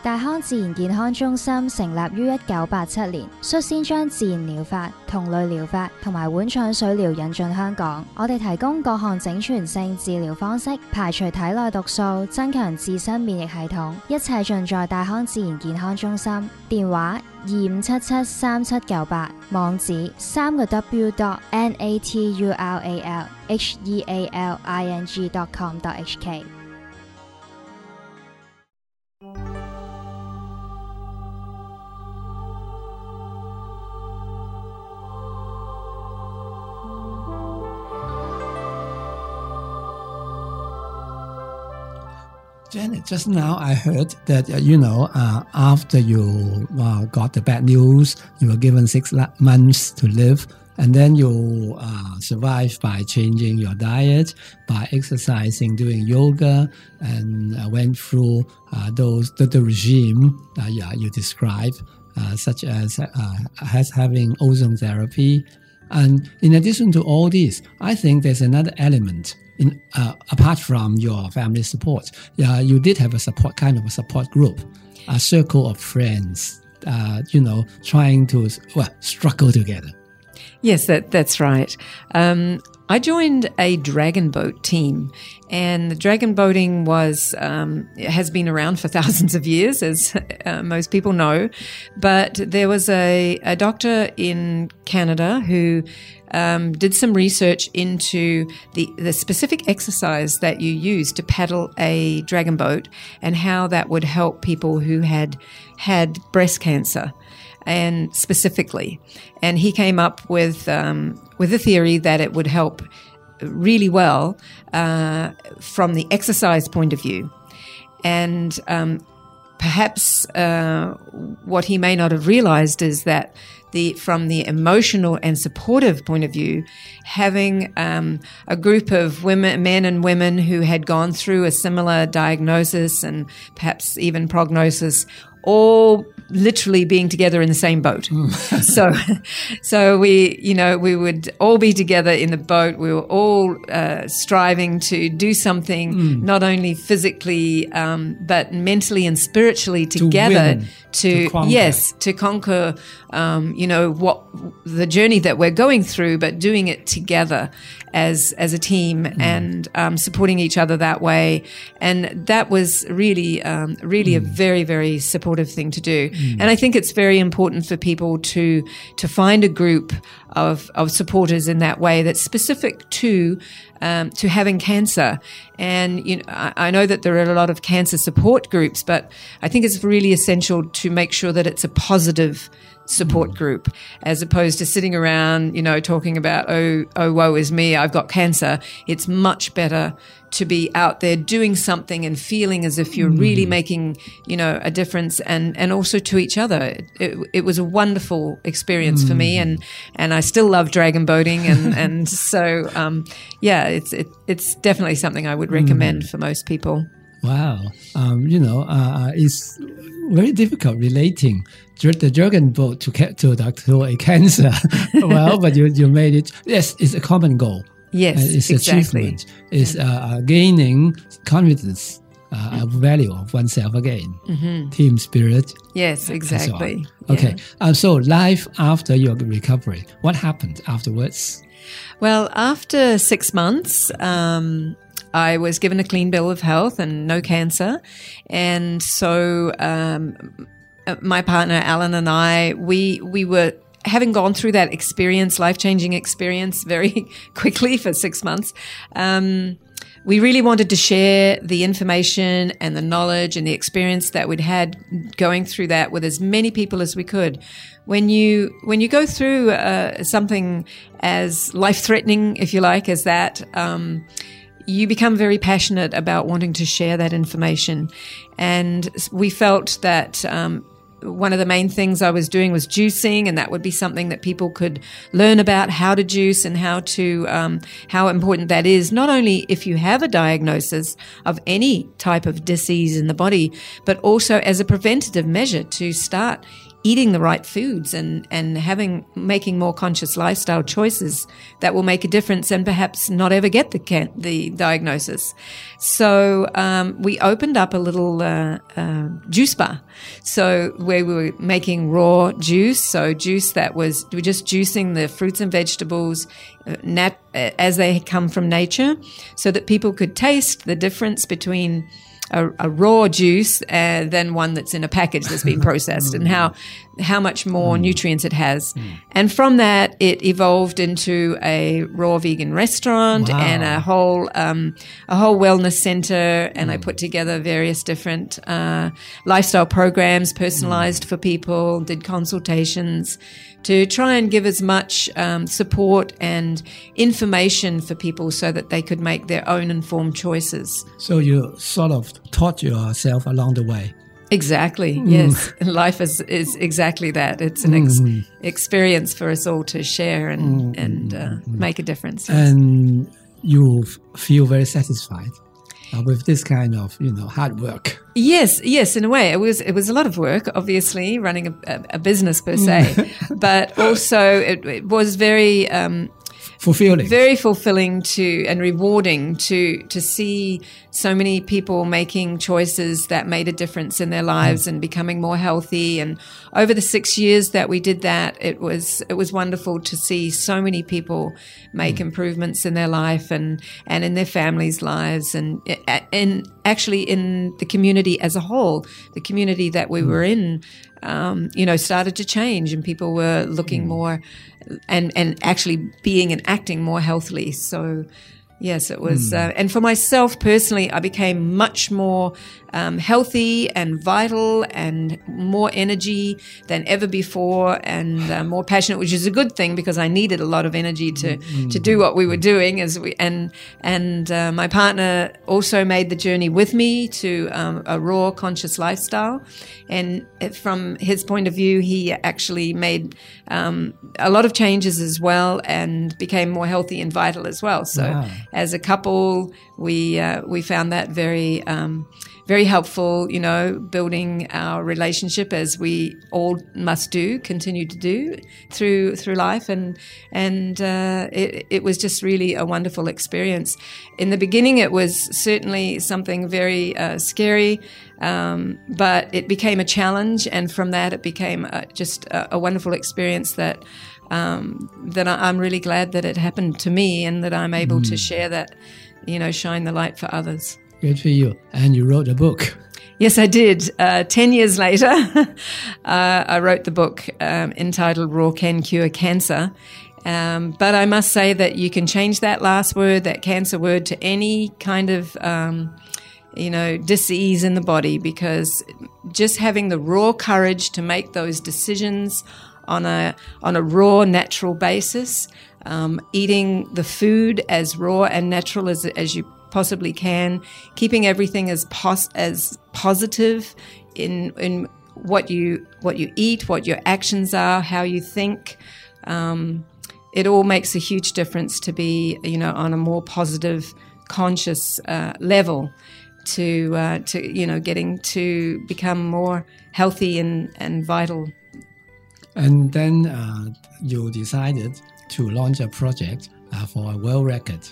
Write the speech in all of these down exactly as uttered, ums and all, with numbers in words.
大康自然健康中心成立於一九八七年，率先將自然療法、同類療法同埋碗腸水療引進香港。我哋提供各項整全性治療方式，排除體內毒素，增強自身免疫系統，一切盡在大康自然健康中心。電話二五七七三七九八，網址三個 w dot n a t u r a l h e a l i n g dot com dot h k。 Janet, just now I heard that, uh, you know, uh, after you uh, got the bad news, you were given six la- months to live, and then you uh, survived by changing your diet, by exercising, doing yoga, and uh, went through uh, those the, the regime uh, yeah, you described, uh, such as, uh, as having ozone therapy. And in addition to all this, I think there's another element. In, uh, apart from your family support, uh, you did have a support kind of a support group, a circle of friends, uh, you know, trying to well struggle together. Yes, that that's right. Um, I joined a dragon boat team, and the dragon boating was um, has been around for thousands of years, as uh, most people know. But there was a, a doctor in Canada who um, did some research into the, the specific exercise that you use to paddle a dragon boat and how that would help people who had had breast cancer. And specifically, and he came up with um, with a theory that it would help really well uh, from the exercise point of view, and um, perhaps uh, what he may not have realized is that the from the emotional and supportive point of view, having um, a group of women, men and women who had gone through a similar diagnosis and perhaps even prognosis, all literally being together in the same boat. so, so we, you know, we would all be together in the boat. We were all uh, striving to do something, mm. not only physically, um, but mentally and spiritually together. To, win, to, to yes, to conquer, um, you know, what the journey that we're going through, but doing it together as as a team mm. and um, supporting each other that way. And that was really, um, really mm. a very, very supportive thing to do. Mm. And I think it's very important for people to to find a group of of supporters in that way that's specific to um, to having cancer. And you know, I, I know that there are a lot of cancer support groups, but I think it's really essential to make sure that it's a positive support group, as opposed to sitting around, you know, talking about, oh, oh, woe is me, I've got cancer. It's much better to be out there doing something and feeling as if you're mm. really making, you know, a difference, and, and also to each other. It, it was a wonderful experience mm. for me, and, and I still love dragon boating, and, and so, um, yeah, it's, it, it's definitely something I would recommend mm. for most people. Wow. Um, you know, uh, it's very difficult relating the dragon boat to, to, to a cancer. Well, but you, you made it. Yes, it's a common goal. Yes, uh, it's exactly. achievement. It's uh, gaining confidence, uh, a value of oneself again. Mm-hmm. Team spirit. Yes, exactly. So okay. Yeah. Uh, so life after your recovery, what happened afterwards? Well, after six months, um, I was given a clean bill of health and no cancer. And so um, my partner, Alan, and I, we we were having gone through that experience, life-changing experience very quickly for six months. Um, we really wanted to share the information and the knowledge and the experience that we'd had going through that with as many people as we could. When you when you go through uh, something as life-threatening, if you like, as that, um, you become very passionate about wanting to share that information. And we felt that um, one of the main things I was doing was juicing, and that would be something that people could learn about, how to juice and how to um, how important that is, not only if you have a diagnosis of any type of disease in the body, but also as a preventative measure to start eating the right foods and, and having making more conscious lifestyle choices that will make a difference and perhaps not ever get the can- the diagnosis. So um, we opened up a little uh, uh, juice bar. So where we were making raw juice, so juice that was, we were just juicing the fruits and vegetables uh, nat- as they come from nature so that people could taste the difference between A, a raw juice uh, than one that's in a package that's been processed, and how how much more nutrients it has. And from that, it evolved into a raw vegan restaurant Wow. and a whole um, a whole wellness center. And I put together various different uh, lifestyle programs, personalized for people. Did consultations to try and give as much um, support and information for people so that they could make their own informed choices. So you sort of taught yourself along the way. Exactly. Yes. Life is, is exactly that. It's an ex- experience for us all to share and, and uh, make a difference. Yes. And you f- feel very satisfied uh, with this kind of, you know, hard work. Yes, yes, in a way. It was it was a lot of work, obviously, running a, a, a business per se. But also it, it was very um, Fulfilling. very fulfilling to and rewarding to to see so many people making choices that made a difference in their lives and becoming more healthy. And over the six years that we did that, it was it was wonderful to see so many people make improvements in their life and and in their families' lives, and and actually in the community as a whole. The community that we were in, um, you know, started to change, and people were looking more and and actually being and acting more healthily. So yes, it was. Uh, and for myself personally, I became much more um, healthy and vital and more energy than ever before, and uh, more passionate, which is a good thing because I needed a lot of energy to to do what we were doing. As we and and uh, my partner also made the journey with me to um, a raw, conscious lifestyle. And from his point of view, he actually made um, a lot of changes as well, and became more healthy and vital as well. So, Wow. as a couple, we uh, we found that very um, very helpful. You know, building our relationship as we all must do, continue to do through through life, and and uh, it it was just really a wonderful experience. In the beginning, it was certainly something very uh, scary. Um, but it became a challenge, and from that it became a, just a, a wonderful experience that um, that I, I'm really glad that it happened to me, and that I'm able to share that, you know, shine the light for others. Good for you. And you wrote a book. Yes, I did. Uh, ten years later, uh, I wrote the book um, entitled Raw Can Cure Cancer. Um, but I must say that you can change that last word, that cancer word, to any kind of um, you know, disease in the body, because just having the raw courage to make those decisions on a on a raw, natural basis, um, eating the food as raw and natural as as you possibly can, keeping everything as pos- as positive in in what you what you eat, what your actions are, how you think. Um, it all makes a huge difference to be, you know, on a more positive, conscious uh, level. To uh, to you know, getting to become more healthy and, and vital. And then uh, you decided to launch a project uh, for a world record.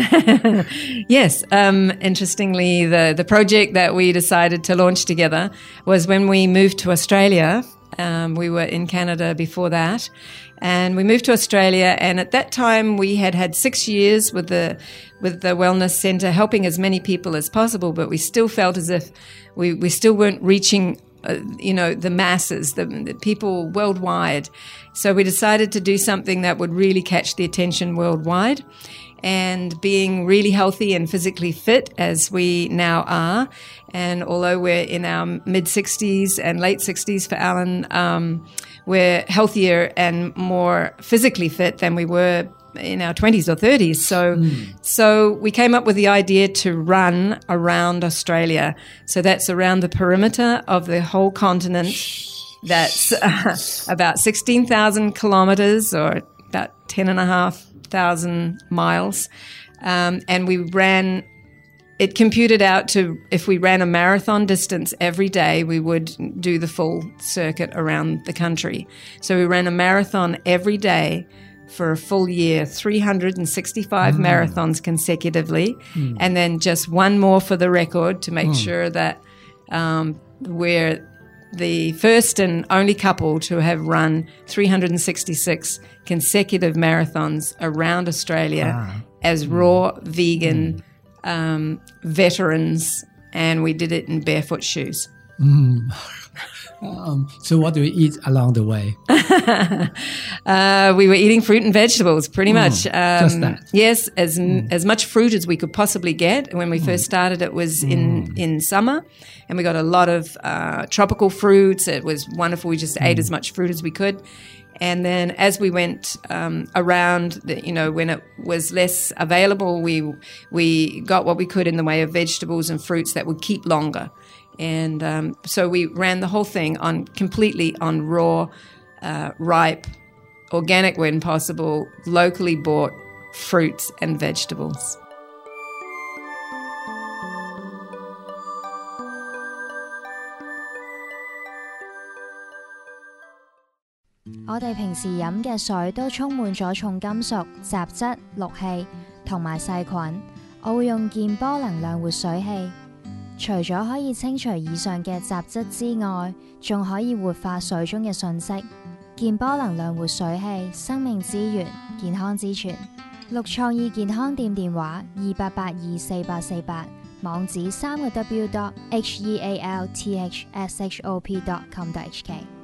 Yes. Um, interestingly, the, the project that we decided to launch together was when we moved to Australia. Um, we were in Canada before that. And we moved to Australia, and at that time we had had six years with the with the Wellness Centre, helping as many people as possible, but we still felt as if we, we still weren't reaching, uh, you know, the masses, the, the people worldwide. So we decided to do something that would really catch the attention worldwide. And being really healthy and physically fit as we now are, and although we're in our mid-sixties and late sixties for Alan, um, we're healthier and more physically fit than we were in our twenties or thirties. So, mm. so we came up with the idea to run around Australia. So that's around the perimeter of the whole continent. That's uh, about sixteen thousand kilometers, or about ten and a half thousand miles. Um, and we ran it computed out to if we ran a marathon distance every day, we would do the full circuit around the country. So we ran a marathon every day for a full year, three hundred sixty-five mm. marathons consecutively, mm. and then just one more for the record to make mm. sure that um, we're the first and only couple to have run three hundred sixty-six consecutive marathons around Australia ah. as mm. raw vegan mm. um, veterans, and we did it in barefoot shoes. Mm. Um, so what do we eat along the way? uh, we were eating fruit and vegetables, pretty much. Mm, um, just that. Yes, as mm. as much fruit as we could possibly get. When we mm. first started, it was mm. in, in summer, and we got a lot of uh, tropical fruits. It was wonderful. We just mm. ate as much fruit as we could. And then as we went um, around, the, you know, when it was less available, we we got what we could in the way of vegetables and fruits that would keep longer. And um, so we ran the whole thing on completely on raw, uh, ripe, organic when possible, locally bought fruits and vegetables. 我哋平時飲嘅水都充滿咗重金屬、雜質、氯氣同埋細菌。我會用健波能量活水器。除咗可以清除以上嘅雜質之外，仲可以活化水中嘅訊息。健波能量活水器，生命之源，健康之泉。綠創意健康店電話二八八二四八四八，網址三個 w dot h e a l t h s h o p dot com dot h k。